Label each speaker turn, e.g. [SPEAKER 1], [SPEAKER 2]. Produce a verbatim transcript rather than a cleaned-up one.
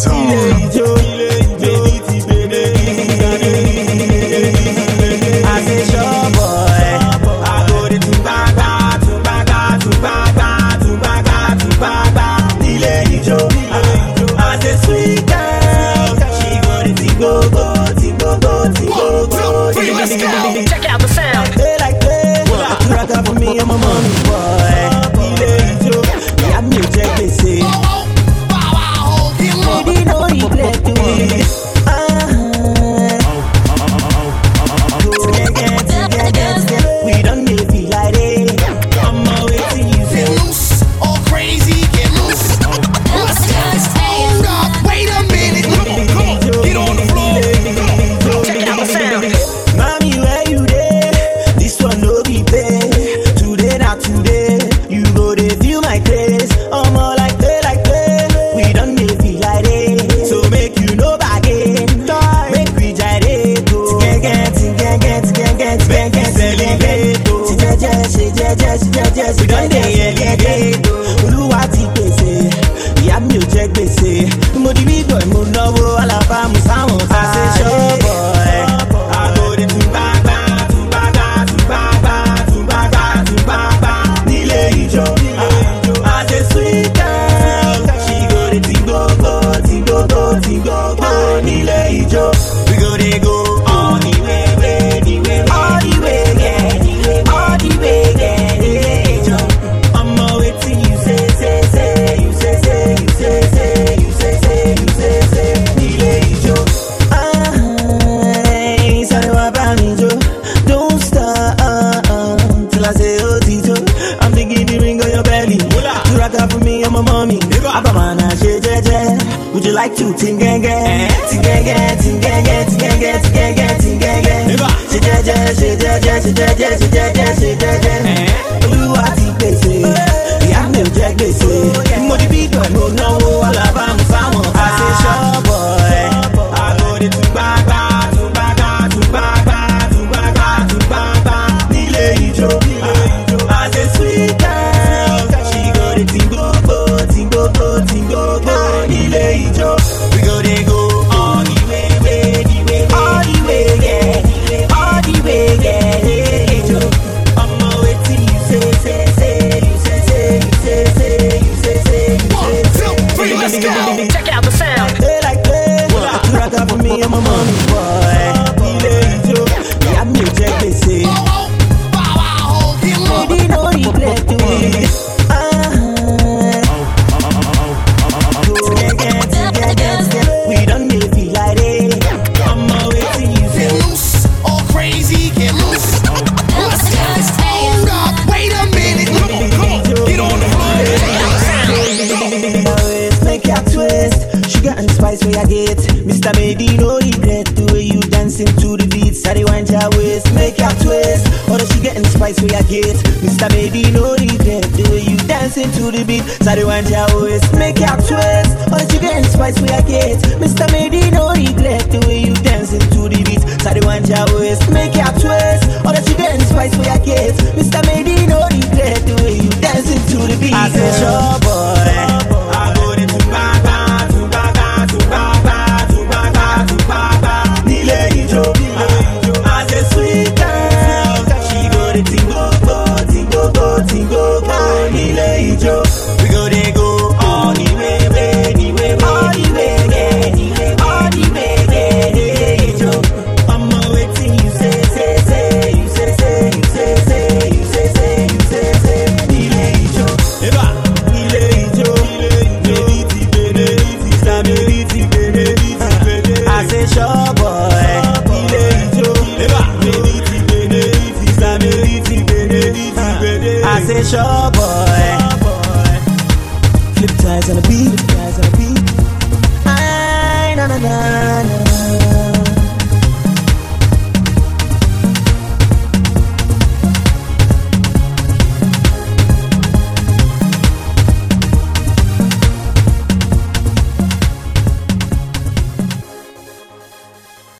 [SPEAKER 1] Check out the sound.
[SPEAKER 2] They like play. You rock out for me and my mommy, boy. Village, you have me check they say. Baby, no regret to me. We don't need feel like it. I'm always to you.
[SPEAKER 3] Get loose, all crazy, get loose. Hold up, wait a minute. Come on, come on, get on the floor.
[SPEAKER 1] Check out the sound.
[SPEAKER 2] Mommy, where you there? This one no be pay. Today, not today. You go they feel my grace. I'm all like play, like play. We don't need feel like it. So make you know again. Make we try it. Get, get, get, get, get, get, get, get, celebrate. We don't dey elevate. Olúwa ti pèsè. Ìyá mi ò jẹ́ gbèsè. Mo di big boy, mo náwó alábàámu sáwọn tá a ṣe ṣọ́ boy. Àgòdì tún bá gbá, tún bá gbá, tún bá gbá, tún bá gbá, tún bá gbá. Nílé ìjọ, as a sweet girl, she go dey tingogo, tingogo, tingogo. Nílé ìjọ, we go dey go all the way, way, the way, all the way, yeah, the way, all the way, yeah. Nílé ìjọ, ọmọ wetin you say, say, say, you say, say, you say, say, you say, say, you say, say. Nílé ìjọ, ay, sáré wá bá mi jó, don't stop till I say ó ti jó. I'm thinking the ring on your belly. You rock out for me and my mommy. Abamana ṣe jẹ́jẹ́. Would you like to tingenge? Tingenge, tingenge, tingenge, tingenge, tingenge. Ṣe jẹ́jẹ́, ṣe jẹ́jẹ́, ṣe jẹ́jẹ́, ṣe jẹ́jẹ́, ṣe jẹ́jẹ́. Olúwa ti pèsè, ìyá mi ò jẹ́ gbèsè. Mo di big boy, mo náwó alábàámu sáwọn tá a ṣe ṣọ́ boy. Àgòdì tún gbá gbá, tún gbá gbá, tún gbá gbá, tún gbá gbá, tún gbá gbá. Nílé ìjọ, as a sweet girl, she go dey tingogo, tingogo, tingogo. Nílé ìjọ, we go dey go all the way, way, the way, all the way, yeah, the way, all the way, yeah. Nílé ìjọ, ọmọ wetin you say, say, say, you say, say, you say, say, you say, say, you say,
[SPEAKER 3] One, two, three, let's go.
[SPEAKER 1] Check out the sound.
[SPEAKER 2] They like play. You rock out for me and my mommy, boy. Nílé ìjọ, ìyá mi ò jẹ́ gbèsè. Baby, no regret to me. We don't need feel like it. I'm always to you.
[SPEAKER 3] Get loose, all crazy, get loose. Hold up, wait a minute. Come on, come on, get on the floor.
[SPEAKER 2] Always make ya twist. Sugar and spice where I get. Mister Mady, no regret the way you dancing to the beat. Sorry, wind your waist, make ya twist. All the sugar and spice where I get. Mister Mady, no regret the way you dancing to the beat. Sorry, wind your waist, make ya twist. All the sugar and spice where I get. Mister Mady, no regret the way you dancing to the beat. Sorry, wind your waist, make ya twist. All the sugar and spice where I get. Mister Mady, no regret the way you dancing to the beat. I say, sure boy. I go to Tumbaba, Tumbaba, Tumbaba, Tumbaba, Tumbaba. Nílé ìjọ, as a sweet girl, she go to tingogo, tingogo, tingogo. Nílé ìjọ, we go dey go all the way, way, the way, all the way, yeah, the way, all the way, yeah. Nílé ìjọ, ọmọ wetin you say, say, say, you say, say, you say, say, you say, say, you say, say. Nílé ìjọ, nílé ìjọ, baby ti bene, Mister Baby ti bene, I say sure boy. Nílé ìjọ, baby ti bene, Mister Baby ti bene, I say sure boy. Flip ties on the beat, ties on the beat. Ay, na na na na.